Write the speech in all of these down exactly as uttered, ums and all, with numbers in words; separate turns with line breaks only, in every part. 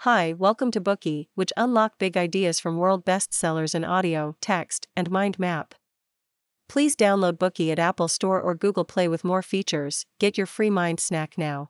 Hi, welcome to Bookey, which unlock big ideas from world bestsellers in audio, text, and mind map. Please download Bookey at Apple Store or Google Play with more features. Get your free mind snack now.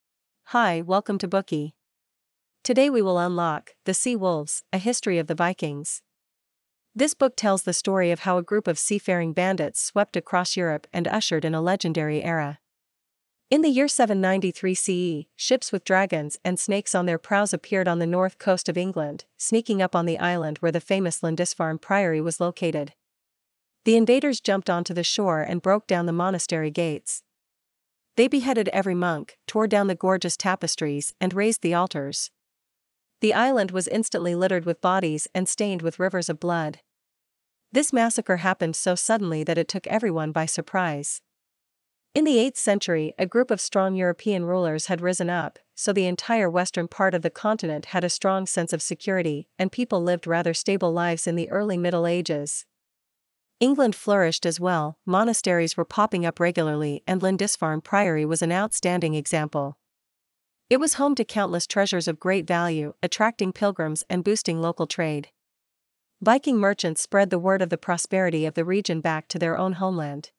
Hi, welcome to Bookey. Today we will unlock The Sea Wolves, A History of the Vikings. This book tells the story of how a group of seafaring bandits swept across Europe and ushered in a legendary era. In the year seven ninety-three C E, ships with dragons and snakes on their prows appeared on the north coast of England, sneaking up on the island where the famous Lindisfarne Priory was located. The invaders jumped onto the shore and broke down the monastery gates. They beheaded every monk, tore down the gorgeous tapestries, and razed the altars. The island was instantly littered with bodies and stained with rivers of blood. This massacre happened so suddenly that it took everyone by surprise. In the eighth century, a group of strong European rulers had risen up, so the entire western part of the continent had a strong sense of security, and people lived rather stable lives in the early Middle Ages. England flourished as well, monasteries were popping up regularly, and Lindisfarne Priory was an outstanding example. It was home to countless treasures of great value, attracting pilgrims and boosting local trade. Viking merchants spread the word of the prosperity of the region back to their own homeland.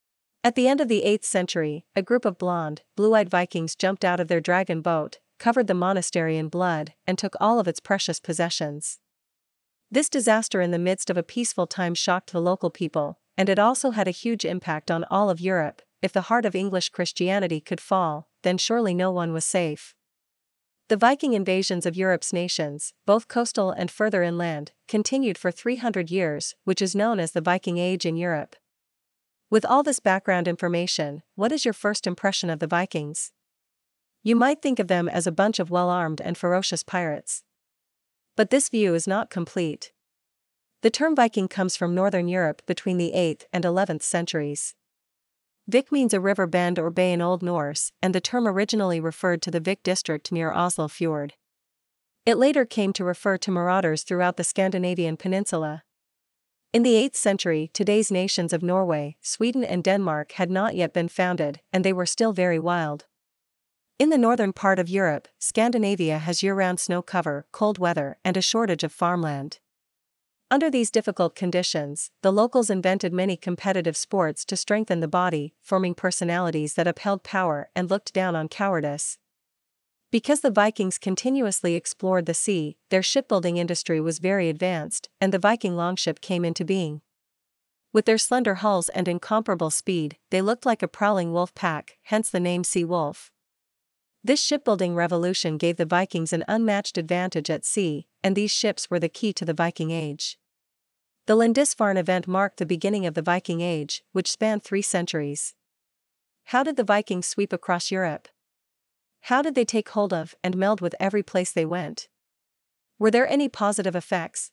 At the end of the eighth century, a group of blonde, blue-eyed Vikings jumped out of their dragon boat, covered the monastery in blood, and took all of its precious possessions. This disaster in the midst of a peaceful time shocked the local people, and it also had a huge impact on all of Europe. If the heart of English Christianity could fall, then surely no one was safe. The Viking invasions of Europe's nations, both coastal and further inland, continued for three hundred years, which is known as the Viking Age in Europe. With all this background information, what is your first impression of the Vikings? You might think of them as a bunch of well-armed and ferocious pirates. But this view is not complete. The term Viking comes from northern Europe between the eighth and eleventh centuries. Vik means a river bend or bay in Old Norse, and the term originally referred to the Vik district near Oslo Fjord. It later came to refer to marauders throughout the Scandinavian peninsula. In the eighth century, today's nations of Norway, Sweden and Denmark had not yet been founded, and they were still very wild. In the northern part of Europe, Scandinavia has year-round snow cover, cold weather, and a shortage of farmland. Under these difficult conditions, the locals invented many competitive sports to strengthen the body, forming personalities that upheld power and looked down on cowardice. Because the Vikings continuously explored the sea, their shipbuilding industry was very advanced, and the Viking longship came into being. With their slender hulls and incomparable speed, they looked like a prowling wolf pack, hence the name Sea Wolf. This shipbuilding revolution gave the Vikings an unmatched advantage at sea, and these ships were the key to the Viking Age. The Lindisfarne event marked the beginning of the Viking Age, which spanned three centuries. How did the Vikings sweep across Europe? How did they take hold of and meld with every place they went? Were there any positive effects?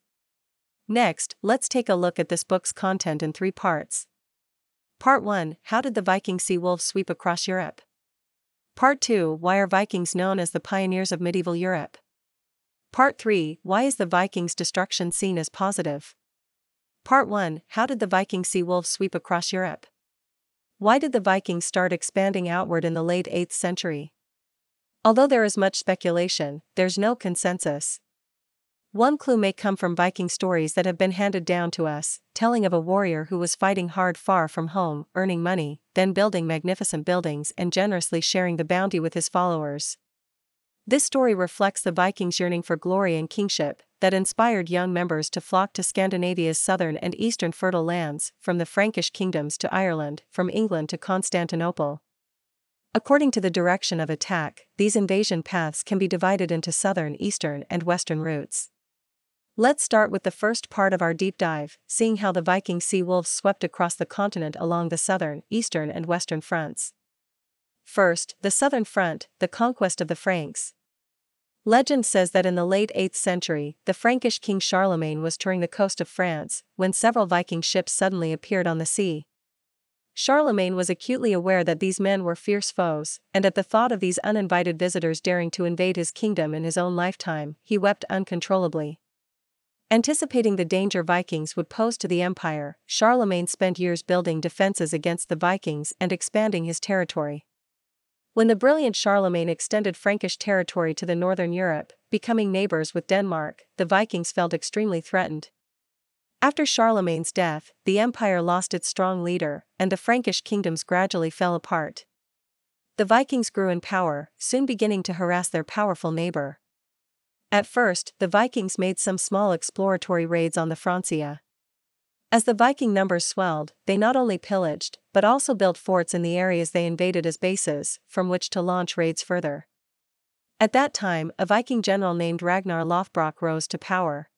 Next, let's take a look at this book's content in three parts. Part one, How did the Viking sea wolves sweep across Europe? Part two, Why are Vikings known as the pioneers of medieval Europe? Part three, Why is the Vikings' destruction seen as positive? Part one, How did the Viking sea wolves sweep across Europe? Why did the Vikings start expanding outward in the late eighth century? Although there is much speculation, there's no consensus. One clue may come from Viking stories that have been handed down to us, telling of a warrior who was fighting hard far from home, earning money, then building magnificent buildings and generously sharing the bounty with his followers. This story reflects the Vikings' yearning for glory and kingship, that inspired young members to flock to Scandinavia's southern and eastern fertile lands, from the Frankish kingdoms to Ireland, from England to Constantinople. According to the direction of attack, these invasion paths can be divided into southern, eastern, and western routes. Let's start with the first part of our deep dive, seeing how the Viking sea wolves swept across the continent along the southern, eastern, and western fronts. First, the southern front, the conquest of the Franks. Legend says that in the late eighth century, the Frankish king Charlemagne was touring the coast of France, when several Viking ships suddenly appeared on the sea. Charlemagne was acutely aware that these men were fierce foes, and at the thought of these uninvited visitors daring to invade his kingdom in his own lifetime, he wept uncontrollably. Anticipating the danger Vikings would pose to the empire, Charlemagne spent years building defenses against the Vikings and expanding his territory. When the brilliant Charlemagne extended Frankish territory to the northern Europe, becoming neighbors with Denmark, the Vikings felt extremely threatened. After Charlemagne's death, the empire lost its strong leader, and the Frankish kingdoms gradually fell apart. The Vikings grew in power, soon beginning to harass their powerful neighbor. At first, the Vikings made some small exploratory raids on the Francia. As the Viking numbers swelled, they not only pillaged, but also built forts in the areas they invaded as bases, from which to launch raids further. At that time, a Viking general named Ragnar Lothbrok rose to power.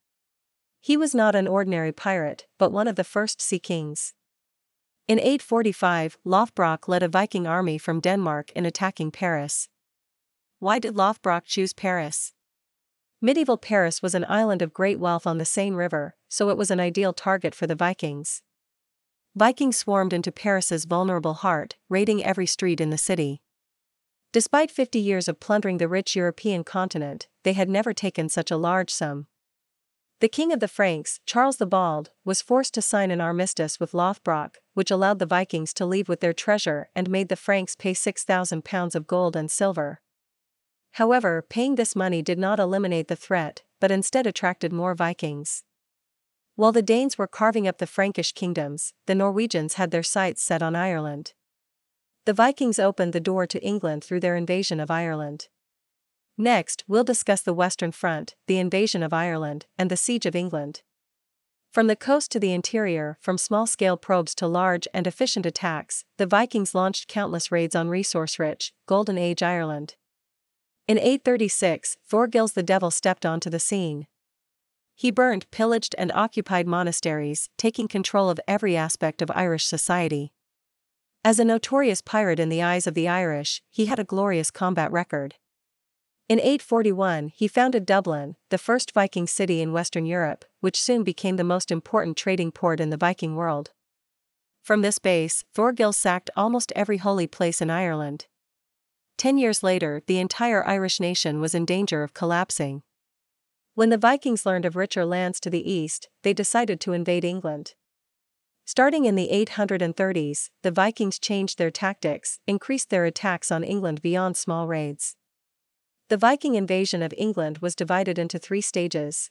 He was not an ordinary pirate, but one of the first sea kings. In eight forty-five, Lothbrok led a Viking army from Denmark in attacking Paris. Why did Lothbrok choose Paris? Medieval Paris was an island of great wealth on the Seine River, so it was an ideal target for the Vikings. Vikings swarmed into Paris's vulnerable heart, raiding every street in the city. Despite fifty years of plundering the rich European continent, they had never taken such a large sum. The king of the Franks, Charles the Bald, was forced to sign an armistice with Lothbrok, which allowed the Vikings to leave with their treasure and made the Franks pay six thousand pounds of gold and silver. However, paying this money did not eliminate the threat, but instead attracted more Vikings. While the Danes were carving up the Frankish kingdoms, the Norwegians had their sights set on Ireland. The Vikings opened the door to England through their invasion of Ireland. Next, we'll discuss the Western Front, the invasion of Ireland, and the siege of England. From the coast to the interior, from small-scale probes to large and efficient attacks, the Vikings launched countless raids on resource-rich, Golden Age Ireland. In eight thirty-six, Thorgils the Devil stepped onto the scene. He burned, pillaged and occupied monasteries, taking control of every aspect of Irish society. As a notorious pirate in the eyes of the Irish, he had a glorious combat record. In eight forty-one, he founded Dublin, the first Viking city in Western Europe, which soon became the most important trading port in the Viking world. From this base, Thorgils sacked almost every holy place in Ireland. Ten years later, the entire Irish nation was in danger of collapsing. When the Vikings learned of richer lands to the east, they decided to invade England. Starting in the eight thirties, the Vikings changed their tactics, increased their attacks on England beyond small raids. The Viking invasion of England was divided into three stages.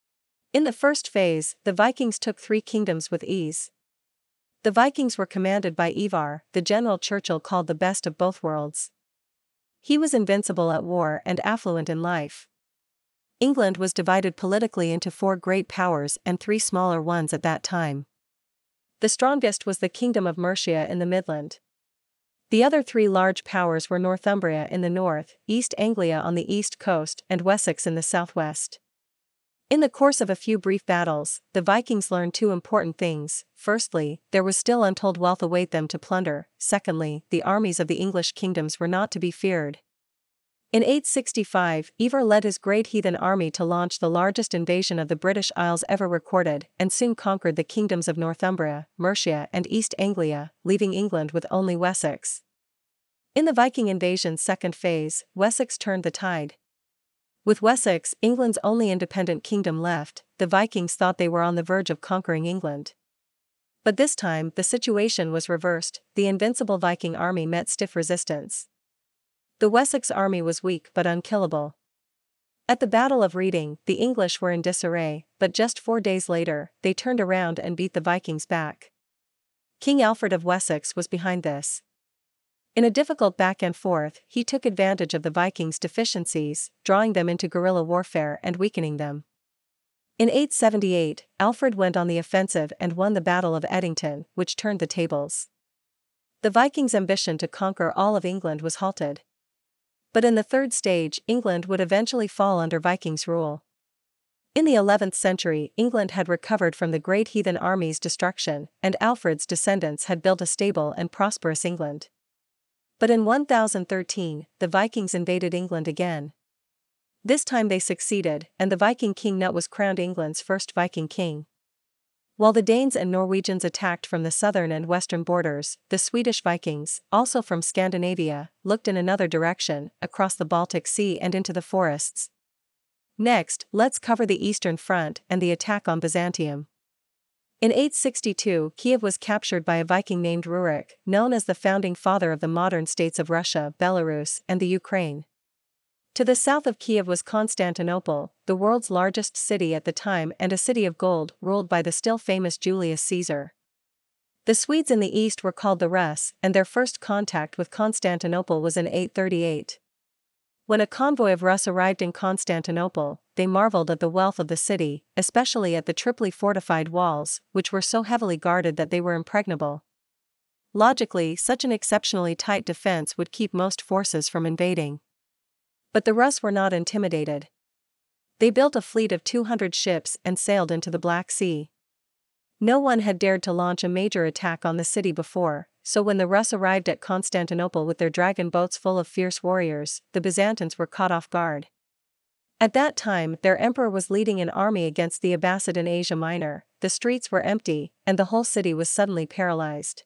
In the first phase, the Vikings took three kingdoms with ease. The Vikings were commanded by Ivar, the general Churchill called the best of both worlds. He was invincible at war and affluent in life. England was divided politically into four great powers and three smaller ones at that time. The strongest was the Kingdom of Mercia in the Midland. The other three large powers were Northumbria in the north, East Anglia on the east coast, and Wessex in the southwest. In the course of a few brief battles, the Vikings learned two important things. Firstly, there was still untold wealth await them to plunder. Secondly, the armies of the English kingdoms were not to be feared. In eight sixty-five, Ivar led his great heathen army to launch the largest invasion of the British Isles ever recorded, and soon conquered the kingdoms of Northumbria, Mercia, and East Anglia, leaving England with only Wessex. In the Viking invasion's second phase, Wessex turned the tide. With Wessex, England's only independent kingdom left, the Vikings thought they were on the verge of conquering England. But this time, the situation was reversed. The invincible Viking army met stiff resistance. The Wessex army was weak but unkillable. At the Battle of Reading, the English were in disarray, but just four days later, they turned around and beat the Vikings back. King Alfred of Wessex was behind this. In a difficult back and forth, he took advantage of the Vikings' deficiencies, drawing them into guerrilla warfare and weakening them. In eight seventy-eight, Alfred went on the offensive and won the Battle of Edington, which turned the tables. The Vikings' ambition to conquer all of England was halted. But in the third stage, England would eventually fall under Vikings' rule. In the eleventh century, England had recovered from the great heathen army's destruction, and Alfred's descendants had built a stable and prosperous England. But in one thousand thirteen, the Vikings invaded England again. This time they succeeded, and the Viking king Knut was crowned England's first Viking king. While the Danes and Norwegians attacked from the southern and western borders, the Swedish Vikings, also from Scandinavia, looked in another direction, across the Baltic Sea and into the forests. Next, let's cover the Eastern Front and the attack on Byzantium. In eight sixty-two, Kiev was captured by a Viking named Rurik, known as the founding father of the modern states of Russia, Belarus, and the Ukraine. To the south of Kiev was Constantinople, the world's largest city at the time and a city of gold ruled by the still famous Julius Caesar. The Swedes in the east were called the Rus, and their first contact with Constantinople was in eight thirty-eight. When a convoy of Rus arrived in Constantinople, they marveled at the wealth of the city, especially at the triply fortified walls, which were so heavily guarded that they were impregnable. Logically, such an exceptionally tight defense would keep most forces from invading. But the Rus were not intimidated. They built a fleet of two hundred ships and sailed into the Black Sea. No one had dared to launch a major attack on the city before, so when the Rus arrived at Constantinople with their dragon boats full of fierce warriors, the Byzantines were caught off guard. At that time, their emperor was leading an army against the Abbasid in Asia Minor, the streets were empty, and the whole city was suddenly paralyzed.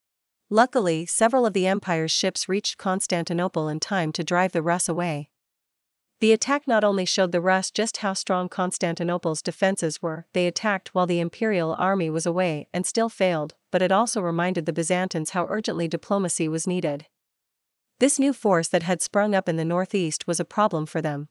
Luckily, several of the empire's ships reached Constantinople in time to drive the Rus away. The attack not only showed the Rus just how strong Constantinople's defenses were, they attacked while the imperial army was away and still failed, but it also reminded the Byzantines how urgently diplomacy was needed. This new force that had sprung up in the northeast was a problem for them.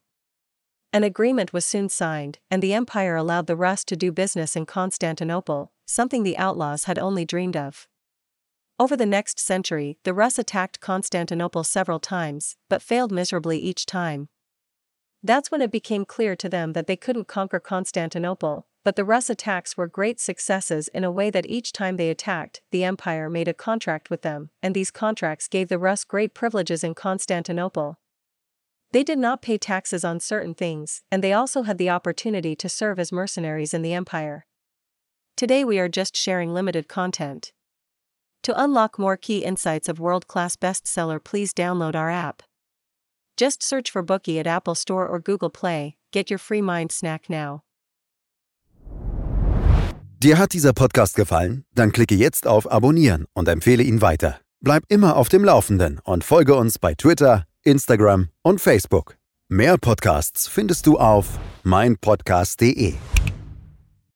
An agreement was soon signed, and the empire allowed the Rus to do business in Constantinople, something the outlaws had only dreamed of. Over the next century, the Rus attacked Constantinople several times, but failed miserably each time. That's when it became clear to them that they couldn't conquer Constantinople, but the Rus attacks were great successes in a way that each time they attacked, the empire made a contract with them, and these contracts gave the Rus great privileges in Constantinople. They did not pay taxes on certain things, and they also had the opportunity to serve as mercenaries in the empire. Today we are just sharing limited content. To unlock more key insights of world-class bestseller, please download our app. Just search for Bookey at Apple Store or Google Play. Get your free mind snack now.
Dir hat dieser Podcast gefallen? Dann klicke jetzt auf Abonnieren und empfehle ihn weiter. Bleib immer auf dem Laufenden und folge uns bei Twitter, Instagram und Facebook. Mehr Podcasts findest du auf mein podcast punkt de.